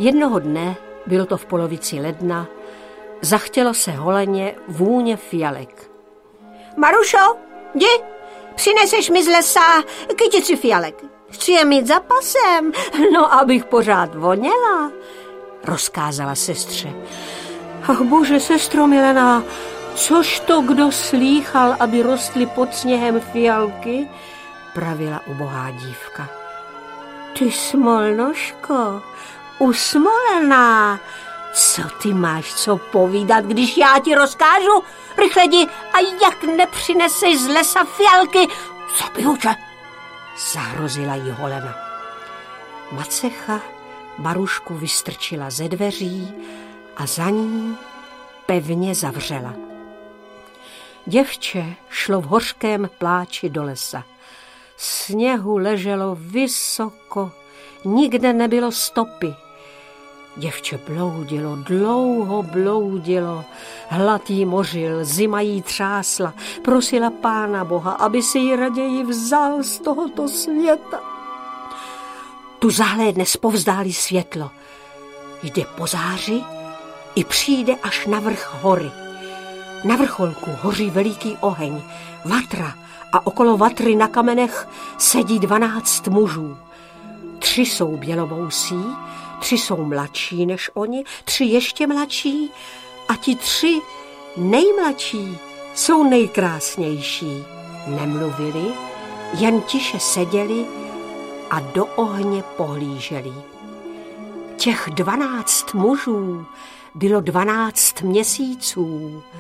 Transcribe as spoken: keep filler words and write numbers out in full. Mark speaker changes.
Speaker 1: Jednoho dne, bylo to v polovici ledna, zachtělo se Holeně vůně fialek.
Speaker 2: Marušo, jdi, přineseš mi z lesa kytici fialek. Chci je mít za pasem,
Speaker 1: no abych pořád voněla, rozkázala sestře. Ach bože, sestro milená, což to kdo slýchal, aby rostly pod sněhem fialky, pravila ubohá dívka. Ty smolnoško, usmolená, co ty máš co povídat, když já ti rozkážu? Rychle jdi, a jak nepřineseš z lesa fialky, zabiju tě, zahrozila jí Holena. Macecha Marušku vystrčila ze dveří a za ní pevně zavřela. Děvče šlo v hořkém pláči do lesa. Sněhu leželo vysoko, nikde nebylo stopy. Děvče bloudilo, dlouho bloudilo, hlad jí mořil, zima jí třásla, prosila Pána Boha, aby si ji raději vzal z tohoto světa. Tu zahlédne zpovzdálí světlo, jde po záři i přijde až na vrch hory. Na vrcholku hoří veliký oheň, vatra, a okolo vatry na kamenech sedí dvanáct mužů. Tři jsou bělovousí, tři jsou mladší než oni, tři ještě mladší a ti tři nejmladší jsou nejkrásnější. Nemluvili, jen tiše seděli a do ohně pohlíželi. Těch dvanáct mužů bylo dvanáct měsíců.